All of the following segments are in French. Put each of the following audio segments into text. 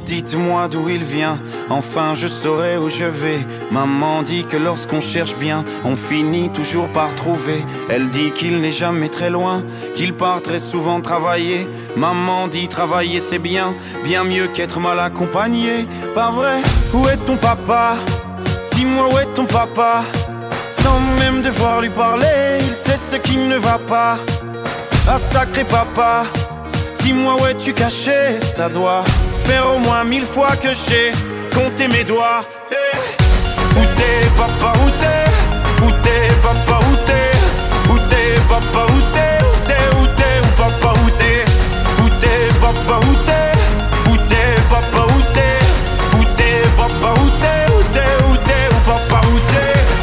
dites-moi d'où il vient, enfin je saurai où je vais. Maman dit que lorsqu'on cherche bien, on finit toujours par trouver. Elle dit qu'il n'est jamais très loin, qu'il part très souvent travailler. Maman dit travailler c'est bien, bien mieux qu'être mal accompagné. Pas vrai? Où est ton papa? Dis-moi où est ton papa? Sans même devoir lui parler, il sait ce qui ne va pas. Ah sacré papa, dis-moi où es-tu caché? Ça doit faire au moins 1000 fois que j'ai compté mes doigts. Hey. Où t'es papa, où t'es? Où t'es papa, où t'es? Où t'es papa, où t'es? Où t'es, où t'es, où papa, où t'es? Où t'es papa, où t'es? Où t'es papa, où t'es? Où t'es papa, où t'es? Où t'es, où t'es, où papa, où t'es?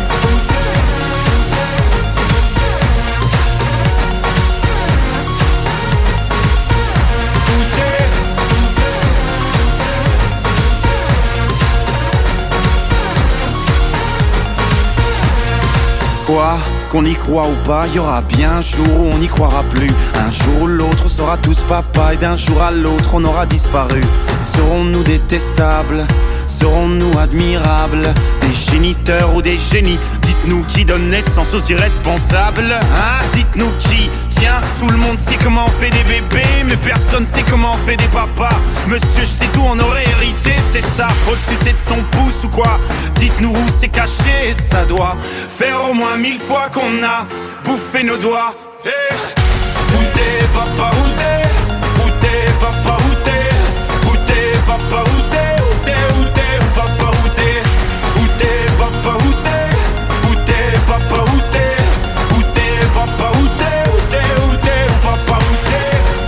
Quoi? Qu'on y croit ou pas, y aura bien un jour où on n'y croira plus. Un jour ou l'autre on sera tous papa, et d'un jour à l'autre on aura disparu. Serons-nous détestables? Serons-nous admirables? Des géniteurs ou des génies? Dites-nous qui donne naissance aux irresponsables, hein? Dites-nous qui? Tiens, tout le monde sait comment on fait des bébés, mais personne sait comment on fait des papas. Monsieur, je sais tout, on aurait hérité, c'est ça. Faut le sucer de son pouce ou quoi? Dites-nous où c'est caché, ça doit faire au moins 1000 fois qu'on a bouffé nos doigts. Hey. Où t'es papa, où t'es? Où t'es papa, où t'es? Où t'es papa, où t'es? Où t'es, où t'es, où papa, où t'es? Où t'es papa, où t'es? Où t'es papa, où t'es? Où t'es papa, où t'es? Où t'es, où t'es, où papa, où t'es?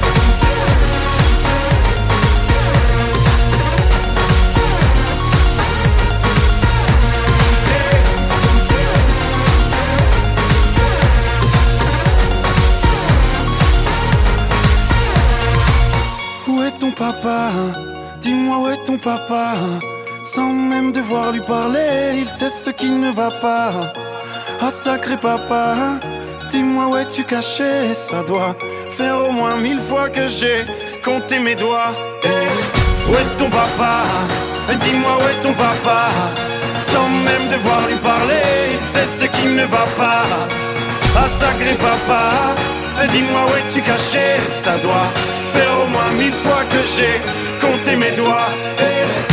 Où est ton papa? Dis-moi où est ton papa? Sans même devoir lui parler, il sait ce qui ne va pas. Ah sacré papa, dis-moi où es-tu caché? Ça doit faire au moins 1000 fois que j'ai compté mes doigts. Hey. Où est ton papa? Dis-moi où est ton papa? Sans même devoir lui parler, il sait ce qui ne va pas. Ah sacré papa, dis-moi où es-tu caché? Ça doit faire au moins 1000 fois que j'ai compté mes doigts. Hey.